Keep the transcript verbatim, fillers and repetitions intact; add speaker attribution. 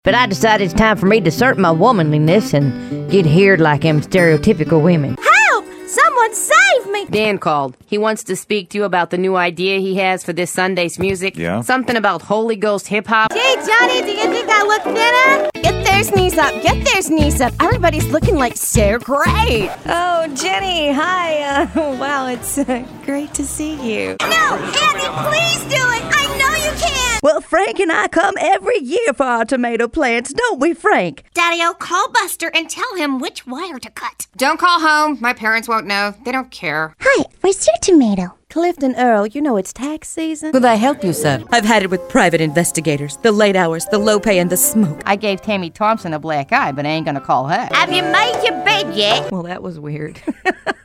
Speaker 1: But I decided it's time for me to assert my womanliness and get heard like them stereotypical women.
Speaker 2: Help! Someone save me!
Speaker 3: Dan called. He wants to speak to you about the new idea he has for this Sunday's music.
Speaker 4: Yeah?
Speaker 3: Something about Holy Ghost hip-hop.
Speaker 2: Hey, Johnny, do you think I look thinner? Get their knees up, get their knees up. Everybody's looking like so great.
Speaker 5: Oh, Jenny, hi. Uh, wow, it's uh, great to see you.
Speaker 2: No, Andy, please do it. I know you can.
Speaker 5: Well, Frank and I come every year for our tomato plants, don't we, Frank?
Speaker 2: Daddy-o, call Buster and tell him which wire to cut.
Speaker 3: Don't call home. My parents won't know. They don't care.
Speaker 6: Hi, where's your tomato?
Speaker 2: Clifton Earl, you know it's tax season.
Speaker 7: Could I help you, sir?
Speaker 5: I've had it with private investigators. The late hours, the low pay, and the smoke.
Speaker 3: I gave Tammy Thompson a black eye, but I ain't gonna call her.
Speaker 2: Have you made your bed yet?
Speaker 5: Well, that was weird.